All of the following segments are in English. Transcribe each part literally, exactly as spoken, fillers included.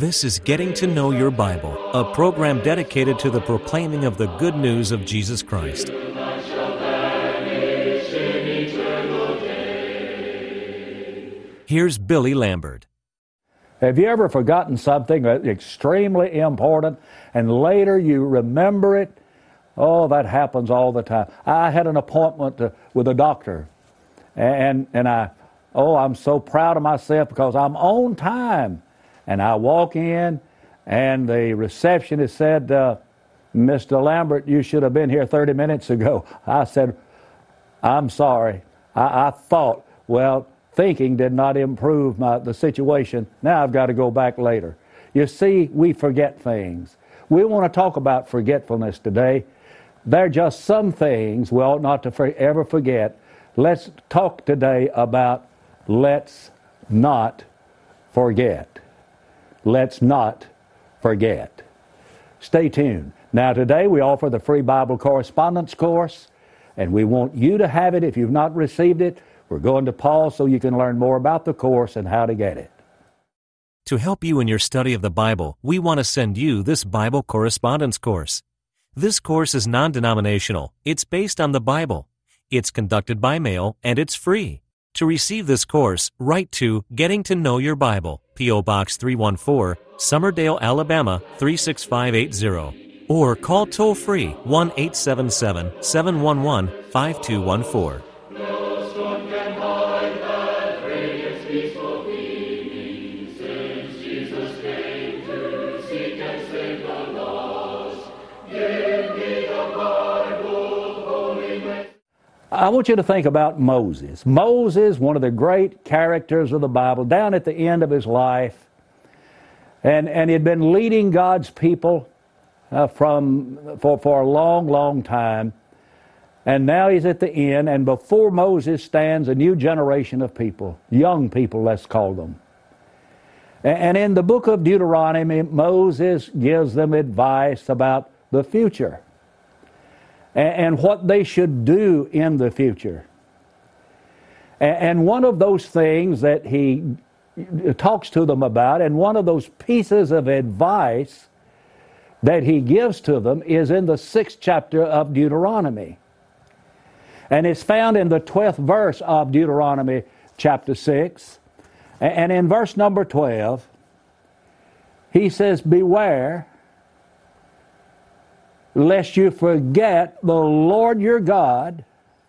This is Getting to Know Your Bible, a program dedicated to the proclaiming of the good news of Jesus Christ. Here's Billy Lambert. Have you ever forgotten something extremely important and later you remember it? Oh, that happens all the time. I had an appointment to, with a doctor, and and I, oh, I'm so proud of myself because I'm on time. And I walk in, and the receptionist said, uh, Mister Lambert, you should have been here thirty minutes ago. I said, I'm sorry. I, I thought, well, thinking did not improve my, the situation. Now I've got to go back later. You see, we forget things. We want to talk about forgetfulness today. There are just some things we ought not to for, ever forget. Let's talk today about let's not forget. Let's not forget. Stay tuned. Now today we offer the free Bible correspondence course, and we want you to have it if you've not received it. We're going to pause so you can learn more about the course and how to get it. To help you in your study of the Bible, we want to send you this Bible correspondence course. This course is non-denominational. It's based on the Bible. It's conducted by mail, and it's free. To receive this course, write to Getting to Know Your Bible, P O Box three one four, Summerdale, Alabama three six five eight zero, or call toll-free one eight seven seven, seven one one, five two one four. I want you to think about Moses. Moses, one of the great characters of the Bible, down at the end of his life, and, and he had been leading God's people uh, from for, for a long, long time, and now he's at the end, and before Moses stands a new generation of people, young people, let's call them. And, and in the book of Deuteronomy, Moses gives them advice about the future and what they should do in the future. And one of those things that he talks to them about, and one of those pieces of advice that he gives to them is in the sixth chapter of Deuteronomy. And it's found in the twelfth verse of Deuteronomy chapter six. And in verse number twelve, he says, "Beware lest you forget the Lord your God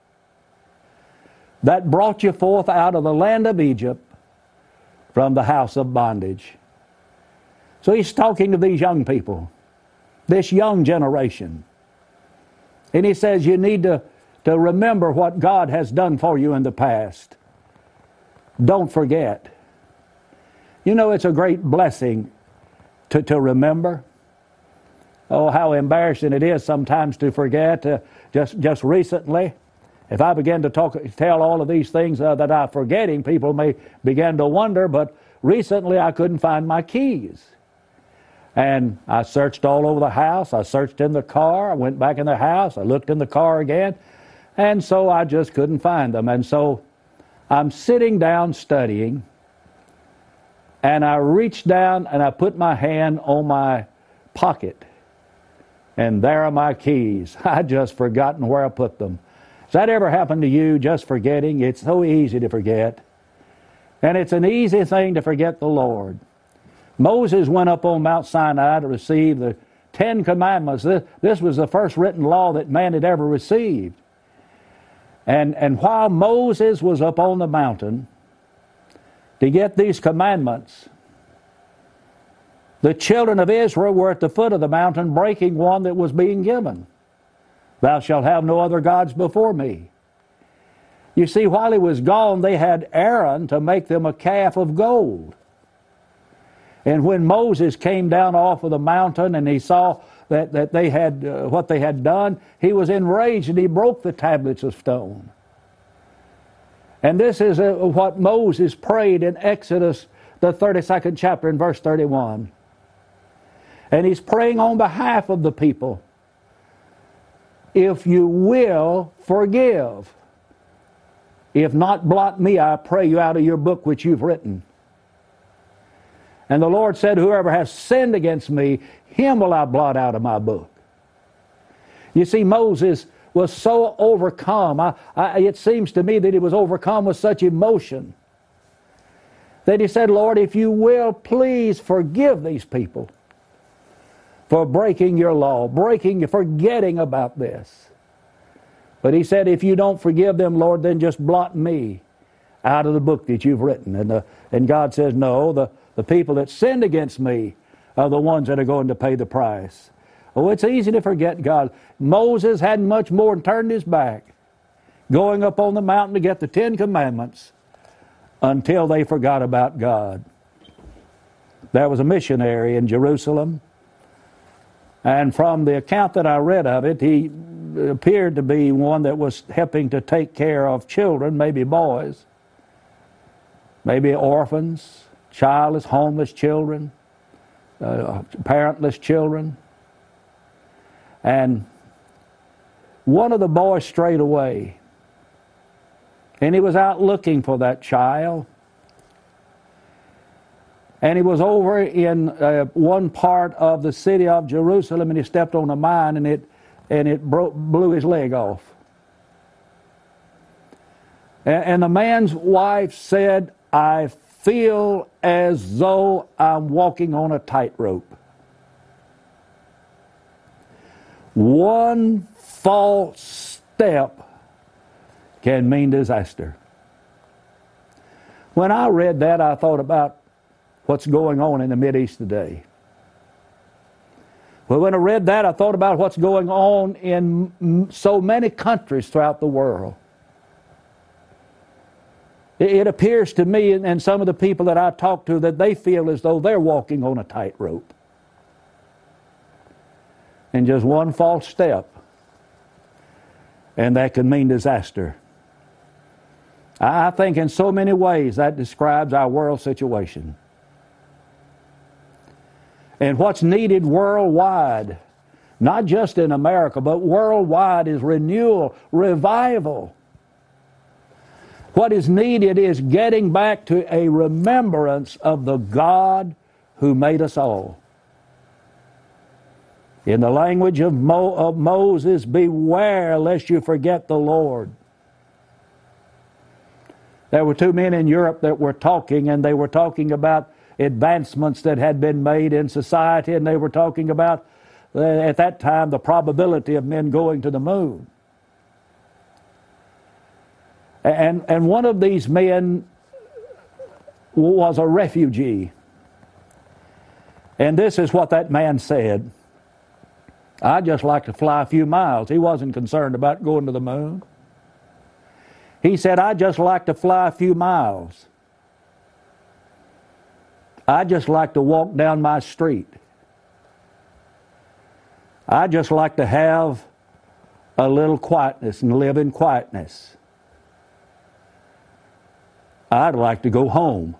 that brought you forth out of the land of Egypt from the house of bondage." So he's talking to these young people, this young generation. And he says you need to, to remember what God has done for you in the past. Don't forget. You know, it's a great blessing to, to remember. Oh, how embarrassing it is sometimes to forget. Uh, just just recently, if I begin to talk, tell all of these things uh, that I'm forgetting, people may begin to wonder, but recently I couldn't find my keys. And I searched all over the house. I searched in the car. I went back in the house. I looked in the car again. And so I just couldn't find them. And so I'm sitting down studying, and I reached down and I put my hand on my pocket. And there are my keys. I'd just forgotten where I put them. Has that ever happened to you, just forgetting? It's so easy to forget. And it's an easy thing to forget the Lord. Moses went up on Mount Sinai to receive the Ten Commandments. This, this was the first written law that man had ever received. And, and while Moses was up on the mountain to get these commandments, the children of Israel were at the foot of the mountain breaking one that was being given. Thou shalt have no other gods before me. You see, while he was gone, they had Aaron to make them a calf of gold. And when Moses came down off of the mountain and he saw that, that they had uh, what they had done, he was enraged and he broke the tablets of stone. And this is uh, what Moses prayed in Exodus, the thirty-second chapter, in verse thirty-one. And he's praying on behalf of the people. If you will, forgive. If not, blot me, I pray you, out of your book which you've written. And the Lord said, whoever has sinned against me, him will I blot out of my book. You see, Moses was so overcome. I, I, it seems to me that he was overcome with such emotion that he said, Lord, if you will, please forgive these people for breaking your law, breaking, forgetting about this. But he said, if you don't forgive them, Lord, then just blot me out of the book that you've written. And, the, and God says, no, the, the people that sinned against me are the ones that are going to pay the price. Oh, it's easy to forget God. Moses hadn't much more than turned his back, going up on the mountain to get the Ten Commandments, until they forgot about God. There was a missionary in Jerusalem, and from the account that I read of it, he appeared to be one that was helping to take care of children, maybe boys, maybe orphans, childless, homeless children, uh, parentless children. And one of the boys strayed away, and he was out looking for that child. And he was over in uh, one part of the city of Jerusalem, and he stepped on a mine, and it and it broke, blew his leg off. And, and the man's wife said, I feel as though I'm walking on a tightrope. One false step can mean disaster. When I read that, I thought about what's going on in the Mideast today. Well, when I read that, I thought about what's going on in so many countries throughout the world. It appears to me, and some of the people that I talk to, that they feel as though they're walking on a tightrope. And just one false step, and that could mean disaster. I think in so many ways that describes our world situation. And what's needed worldwide, not just in America, but worldwide, is renewal, revival. What is needed is getting back to a remembrance of the God who made us all. In the language of, Mo, of Moses, beware lest you forget the Lord. There were two men in Europe that were talking, and they were talking about advancements that had been made in society, and they were talking about, uh, at that time, the probability of men going to the moon. And, and one of these men was a refugee. And this is what that man said. I'd just like to fly a few miles. He wasn't concerned about going to the moon. He said, I'd just like to fly a few miles. I'd just like to walk down my street. I'd just like to have a little quietness and live in quietness. I'd like to go home.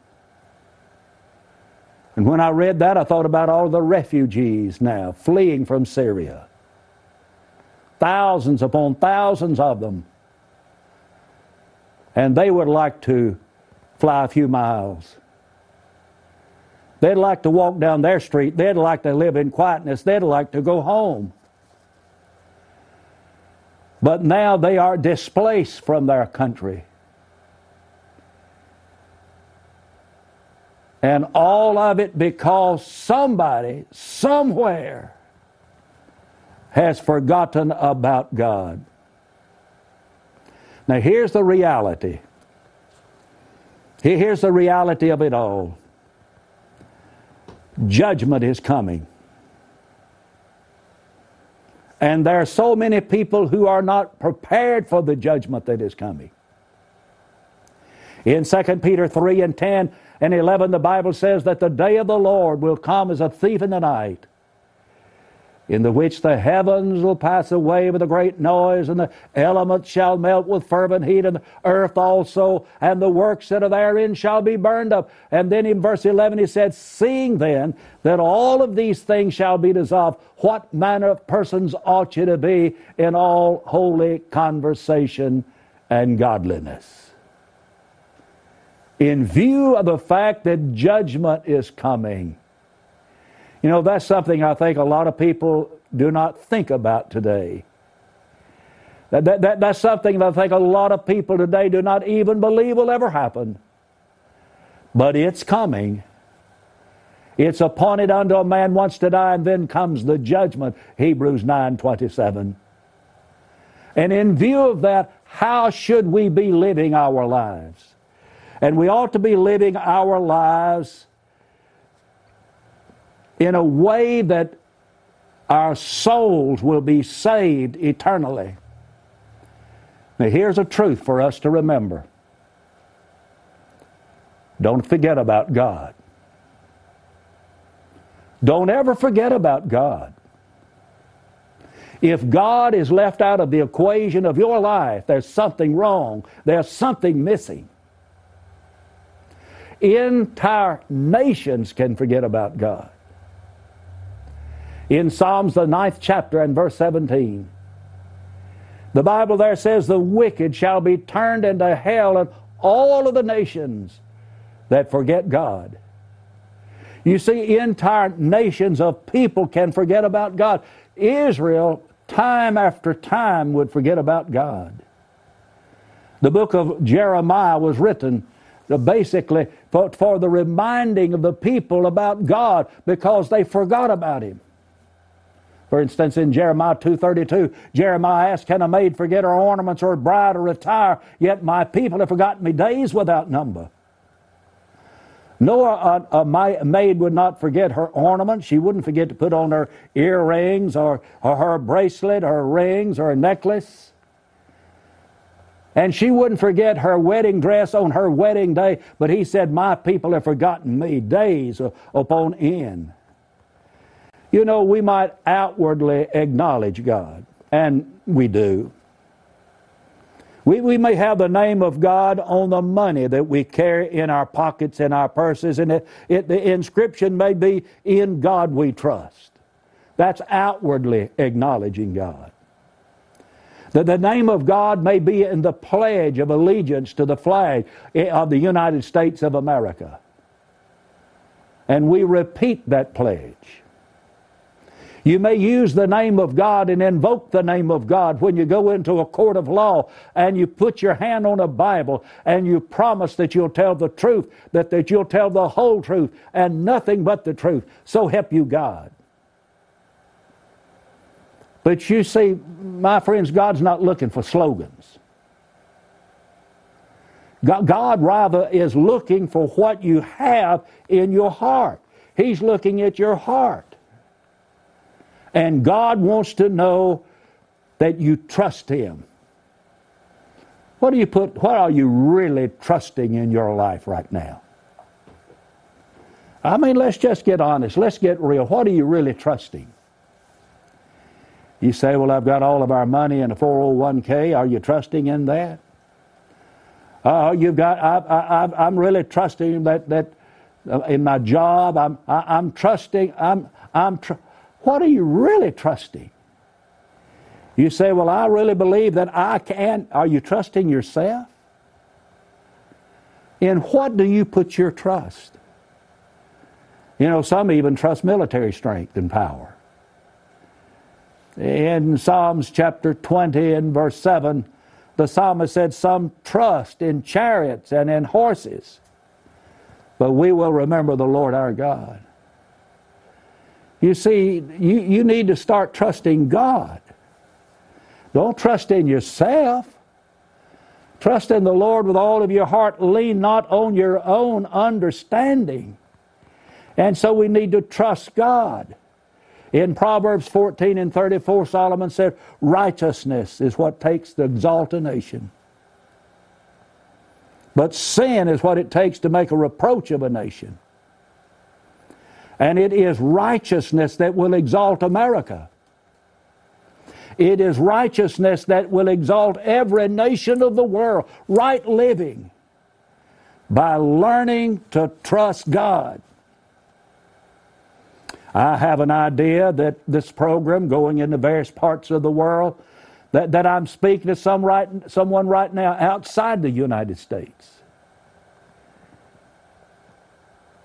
And when I read that, I thought about all the refugees now fleeing from Syria. Thousands upon thousands of them. And they would like to fly a few miles. They'd like to walk down their street. They'd like to live in quietness. They'd like to go home. But now they are displaced from their country. And all of it because somebody, somewhere, has forgotten about God. Now here's the reality. Here's the reality of it all. Judgment is coming. And there are so many people who are not prepared for the judgment that is coming. In Second Peter three and ten and eleven, the Bible says that the day of the Lord will come as a thief in the night, in the which the heavens will pass away with a great noise, and the elements shall melt with fervent heat, and the earth also, and the works that are therein shall be burned up. And then in verse eleven he said, seeing then that all of these things shall be dissolved, what manner of persons ought you to be in all holy conversation and godliness? in view of the fact that judgment is coming. You know, that's something I think a lot of people do not think about today. That, that, that, that's something that I think a lot of people today do not even believe will ever happen. But it's coming. It's appointed unto a man once to die, and then comes the judgment, Hebrews nine twenty-seven. And in view of that, how should we be living our lives? And we ought to be living our lives in a way that our souls will be saved eternally. Now here's a truth for us to remember. Don't forget about God. Don't ever forget about God. If God is left out of the equation of your life, there's something wrong. There's something missing. Entire nations can forget about God. In Psalms, the ninth chapter and verse seventeen, the Bible there says, the wicked shall be turned into hell, and all of the nations that forget God. You see, entire nations of people can forget about God. Israel, time after time, would forget about God. The book of Jeremiah was written basically for, for the reminding of the people about God, because they forgot about Him. For instance, in Jeremiah two thirty-two, Jeremiah asked, can a maid forget her ornaments, or a bride retire? Yet my people have forgotten me days without number. No, a, a maid would not forget her ornaments. She wouldn't forget to put on her earrings or, or her bracelet, or rings, or a necklace. And she wouldn't forget her wedding dress on her wedding day. But he said, my people have forgotten me days upon end. You know, we might outwardly acknowledge God, and we do. We, we may have the name of God on the money that we carry in our pockets, in our purses, and it, it, the inscription may be, in God we trust. That's outwardly acknowledging God. The, the name of God may be in the pledge of allegiance to the flag of the United States of America. And we repeat that pledge. You may use the name of God and invoke the name of God when you go into a court of law and you put your hand on a Bible and you promise that you'll tell the truth, that, that you'll tell the whole truth and nothing but the truth. So help you God. But you see, my friends, God's not looking for slogans. God, God rather is looking for what you have in your heart. He's looking at your heart. And God wants to know that you trust Him. What do you put, what are you really trusting in your life right now? I mean, let's just get honest. Let's get real. What are you really trusting? You say, well, I've got all of our money in a four oh one k. Are you trusting in that? Oh, uh, you've got, I, I, I'm really trusting that, that uh, in my job, I'm, I, I'm trusting, I'm, I'm trusting. What are you really trusting? You say, well, I really believe that I can. Are you trusting yourself? In what do you put your trust? You know, some even trust military strength and power. In Psalms chapter twenty and verse seven, the psalmist said, some trust in chariots and in horses, but we will remember the Lord our God. You see, you, you need to start trusting God. Don't trust in yourself. Trust in the Lord with all of your heart. Lean not on your own understanding. And so we need to trust God. In Proverbs fourteen and thirty-four, Solomon said, righteousness is what takes to exalt a nation. But sin is what it takes to make a reproach of a nation. And it is righteousness that will exalt America. It is righteousness that will exalt every nation of the world. Right living. By learning to trust God. I have an idea that this program going into various parts of the world, that, that I'm speaking to some right, someone right now outside the United States.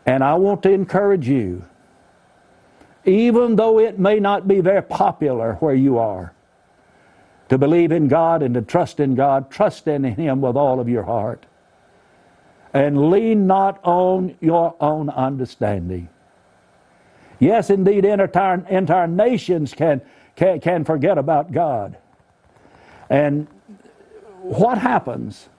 And I want to encourage you, even though it may not be very popular where you are, to believe in God and to trust in God, trust in Him with all of your heart. And lean not on your own understanding. Yes, indeed, entire, entire nations can, can, can forget about God. And what happens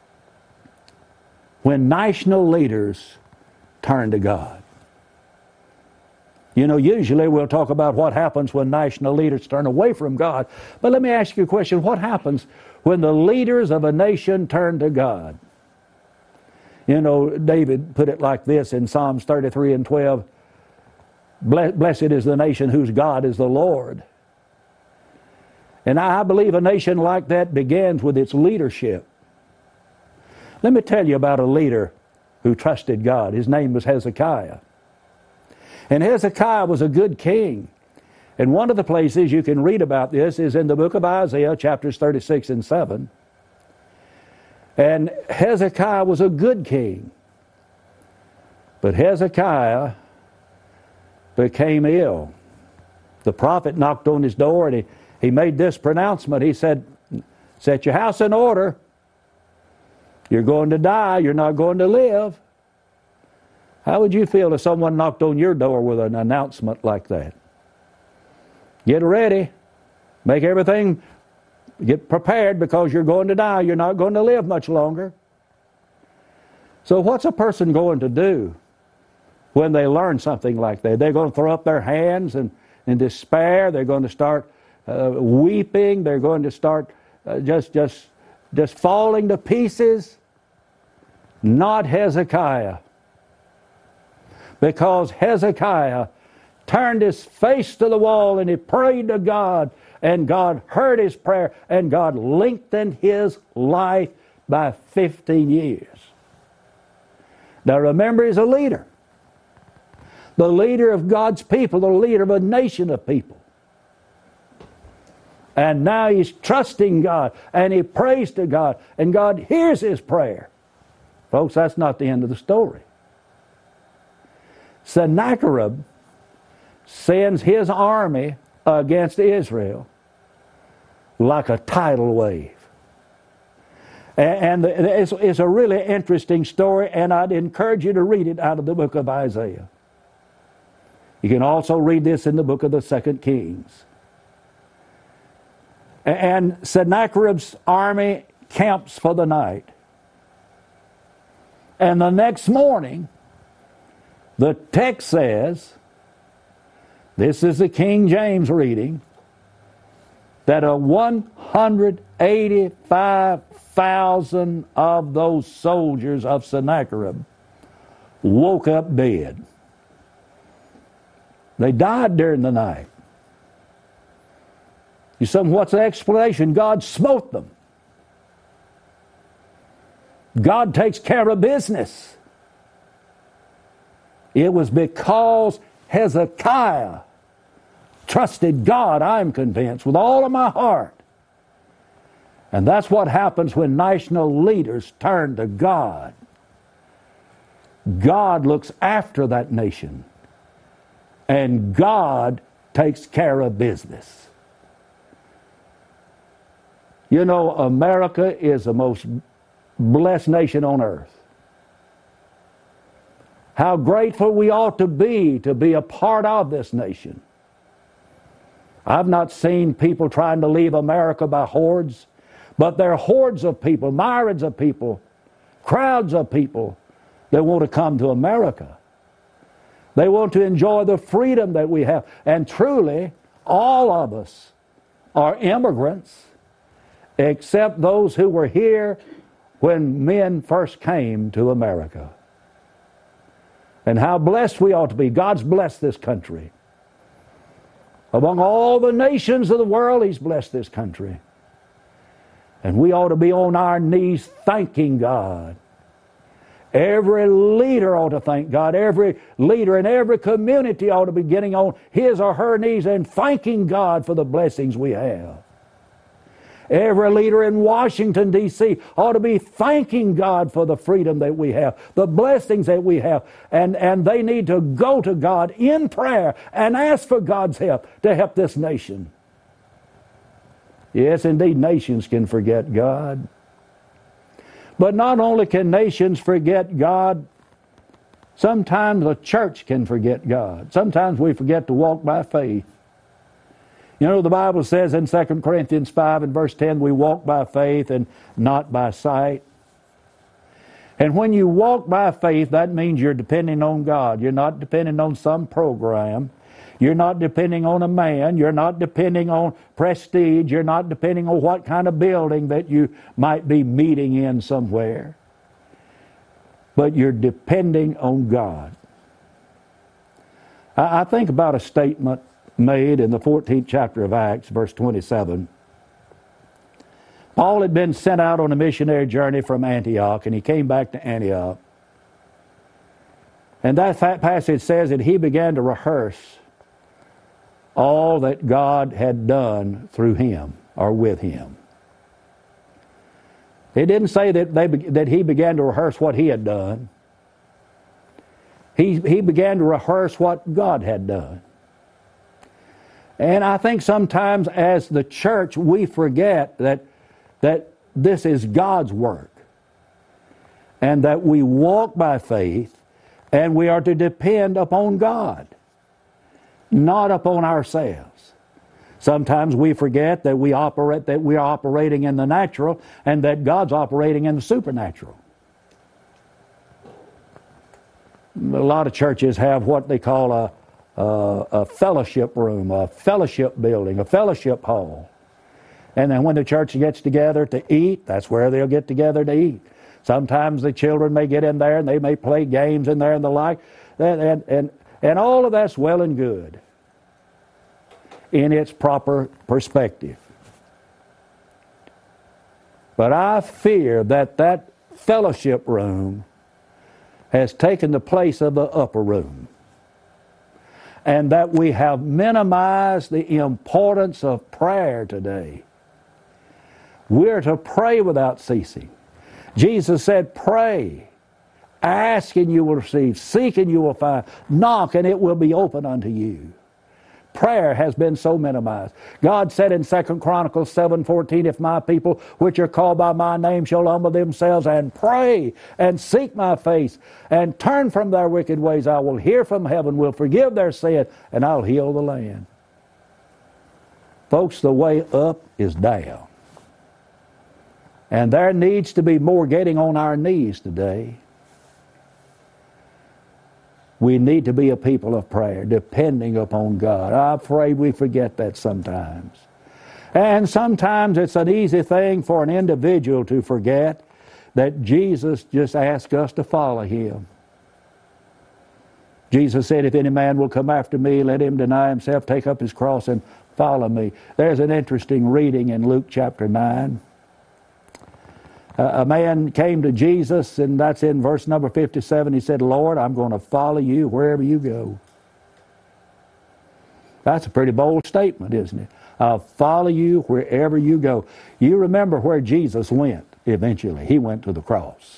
when national leaders turn to God? You know, usually we'll talk about what happens when national leaders turn away from God. But let me ask you a question. What happens when the leaders of a nation turn to God? You know, David put it like this in Psalms thirty-three and twelve. Blessed is the nation whose God is the Lord. And I believe a nation like that begins with its leadership. Let me tell you about a leader who trusted God. His name was Hezekiah. And Hezekiah was a good king. And one of the places you can read about this is in the book of Isaiah, chapters thirty-six and seven. And Hezekiah was a good king. But Hezekiah became ill. The prophet knocked on his door and he, he made this pronouncement. He said, set your house in order. You're going to die. You're not going to live. How would you feel if someone knocked on your door with an announcement like that? Get ready. Make everything, get prepared because you're going to die. You're not going to live much longer. So what's a person going to do when they learn something like that? They're going to throw up their hands and in despair. They're going to start uh, weeping. They're going to start uh, just, just, just falling to pieces. Not Hezekiah. Because Hezekiah turned his face to the wall and he prayed to God, and God heard his prayer, and God lengthened his life by fifteen years. Now remember, he's a leader. The leader of God's people, the leader of a nation of people. And now he's trusting God, and he prays to God, and God hears his prayer. Folks, that's not the end of the story. Sennacherib sends his army against Israel like a tidal wave. And it's a really interesting story, and I'd encourage you to read it out of the book of Isaiah. You can also read this in the book of the Second Kings. And Sennacherib's army camps for the night. And the next morning, the text says, this is the King James reading, that a one hundred eighty-five thousand of those soldiers of Sennacherib woke up dead. They died during the night. You say, what's the explanation? God smote them. God takes care of business. It was because Hezekiah trusted God, I'm convinced, with all of my heart. And that's what happens when national leaders turn to God. God looks after that nation. And God takes care of business. You know, America is the most blessed nation on earth. How grateful we ought to be to be a part of this nation. I've not seen people trying to leave America by hordes, but there are hordes of people, myriads of people, crowds of people that want to come to America. They want to enjoy the freedom that we have. And truly, all of us are immigrants, except those who were here when men first came to America. And how blessed we ought to be. God's blessed this country. Among all the nations of the world, He's blessed this country. And we ought to be on our knees thanking God. Every leader ought to thank God. Every leader in every community ought to be getting on his or her knees and thanking God for the blessings we have. Every leader in Washington, D C ought to be thanking God for the freedom that we have, the blessings that we have. And, and they need to go to God in prayer and ask for God's help to help this nation. Yes, indeed, nations can forget God. But not only can nations forget God, sometimes the church can forget God. Sometimes we forget to walk by faith. You know, the Bible says in Second Corinthians five and verse ten, we walk by faith and not by sight. And when you walk by faith, that means you're depending on God. You're not depending on some program. You're not depending on a man. You're not depending on prestige. You're not depending on what kind of building that you might be meeting in somewhere. But you're depending on God. I, I think about a statement made in the fourteenth chapter of Acts, verse twenty-seven. Paul had been sent out on a missionary journey from Antioch, and he came back to Antioch. And that passage says that he began to rehearse all that God had done through him or with him. It didn't say that they that he began to rehearse what he had done. He, he began to rehearse what God had done. And I think sometimes as the church we forget that, that this is God's work and that we walk by faith and we are to depend upon God, not upon ourselves. Sometimes we forget that we operate that we are operating in the natural and that God's operating in the supernatural. A lot of churches have what they call a Uh, a fellowship room, a fellowship building, a fellowship hall. And then when the church gets together to eat, that's where they'll get together to eat. Sometimes the children may get in there and they may play games in there and the like. And, and, and, and all of that's well and good in its proper perspective. But I fear that that fellowship room has taken the place of the upper room. And that we have minimized the importance of prayer today. We're to pray without ceasing. Jesus said, pray, ask and you will receive, seek and you will find, knock and it will be open unto you. Prayer has been so minimized. God said in Second Chronicles seven fourteen, if my people which are called by my name shall humble themselves and pray and seek my face and turn from their wicked ways, I will hear from heaven, will forgive their sin, and I'll heal the land. Folks, the way up is down. And there needs to be more getting on our knees today. We need to be a people of prayer, depending upon God. I'm afraid we forget that sometimes. And sometimes it's an easy thing for an individual to forget that Jesus just asked us to follow Him. Jesus said, if any man will come after me, let him deny himself, take up his cross, and follow me. There's an interesting reading in Luke chapter nine. Uh, a man came to Jesus, and that's in verse number fifty-seven. He said, Lord, I'm going to follow you wherever you go. That's a pretty bold statement, isn't it? I'll follow you wherever you go. You remember where Jesus went eventually. He went to the cross.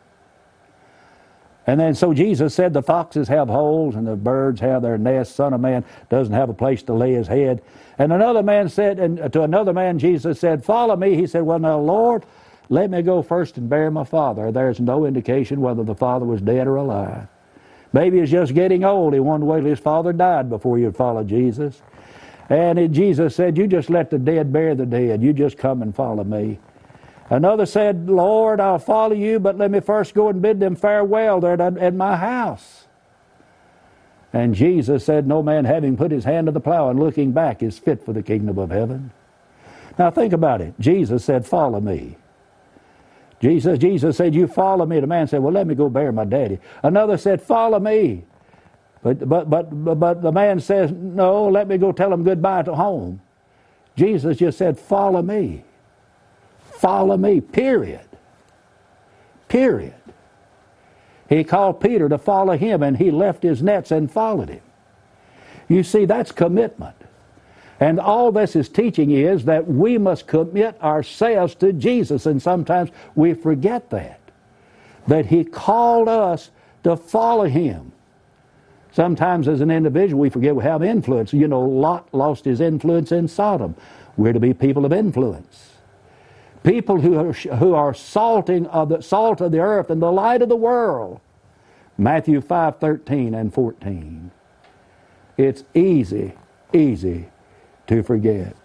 And then so Jesus said, the foxes have holes and the birds have their nests. Son of Man doesn't have a place to lay his head. And another man said, and to another man Jesus said, follow me. He said, well, now, Lord, let me go first and bury my father. There's no indication whether the father was dead or alive. Maybe he's just getting old. He wanted to wait till his father died before he'd follow Jesus. And it, Jesus said, you just let the dead bury the dead. You just come and follow me. Another said, Lord, I'll follow you, but let me first go and bid them farewell there at, at my house. And Jesus said, no man having put his hand to the plow and looking back is fit for the kingdom of heaven. Now think about it. Jesus said, follow me. Jesus, Jesus said, you follow me. The man said, well, let me go bury my daddy. Another said, follow me. But, but, but, but the man says, no, let me go tell him goodbye to home. Jesus just said, follow me. Follow me, period. Period. He called Peter to follow him, and he left his nets and followed him. You see, that's commitment. And all this is teaching is that we must commit ourselves to Jesus, and sometimes we forget that, that He called us to follow Him. Sometimes as an individual we forget we have influence. You know, Lot lost his influence in Sodom. We're to be people of influence. People who are, who are salting of the salt of the earth and the light of the world. Matthew five thirteen and fourteen. It's easy, easy to forget.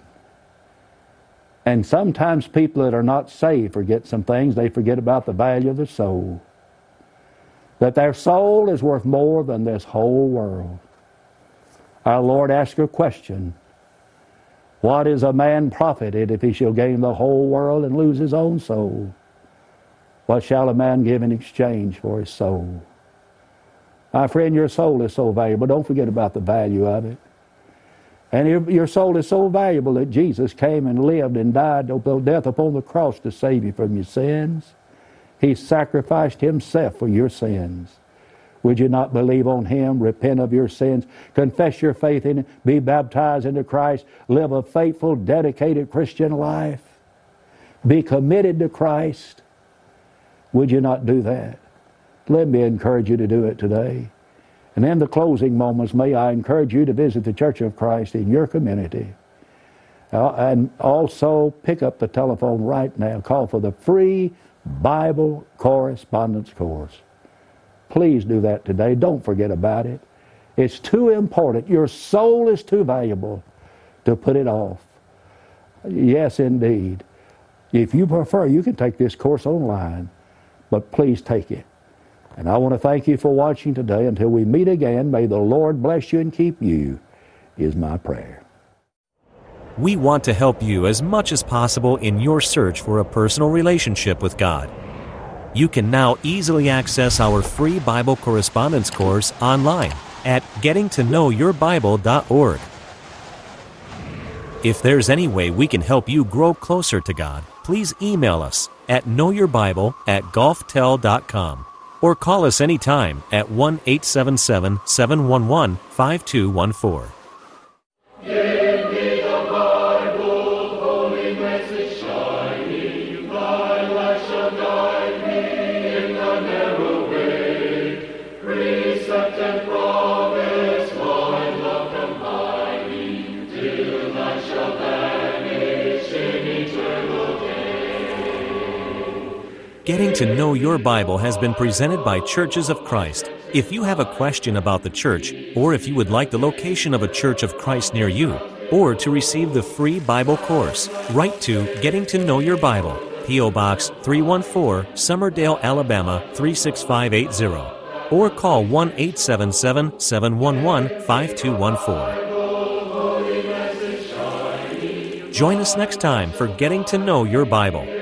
And sometimes people that are not saved forget some things. They forget about the value of the soul. That their soul is worth more than this whole world. Our Lord asked a question. What is a man profited if he shall gain the whole world and lose his own soul? What shall a man give in exchange for his soul? My friend, your soul is so valuable. Don't forget about the value of it. And your, your soul is so valuable that Jesus came and lived and died death upon the cross to save you from your sins. He sacrificed Himself for your sins. Would you not believe on Him, repent of your sins, confess your faith in Him, be baptized into Christ, live a faithful, dedicated Christian life, be committed to Christ? Would you not do that? Let me encourage you to do it today. And in the closing moments, may I encourage you to visit the Church of Christ in your community. Uh, and also pick up the telephone right now. Call for the free Bible correspondence course. Please do that today. Don't forget about it. It's too important. Your soul is too valuable to put it off. Yes, indeed. If you prefer, you can take this course online, but please take it. And I want to thank you for watching today. Until we meet again, may the Lord bless you and keep you, is my prayer. We want to help you as much as possible in your search for a personal relationship with God. You can now easily access our free Bible correspondence course online at getting to know your bible dot org. If there's any way we can help you grow closer to God, please email us at knowyourbible at golftel dot com or call us anytime at one eight seven seven, seven one one, five two one four. Getting to Know Your Bible has been presented by Churches of Christ. If you have a question about the church, or if you would like the location of a Church of Christ near you, or to receive the free Bible course, write to Getting to Know Your Bible, P O Box three one four, Summerdale, Alabama three six five eight zero, or call one eight seven seven, seven one one, five two one four. Join us next time for Getting to Know Your Bible.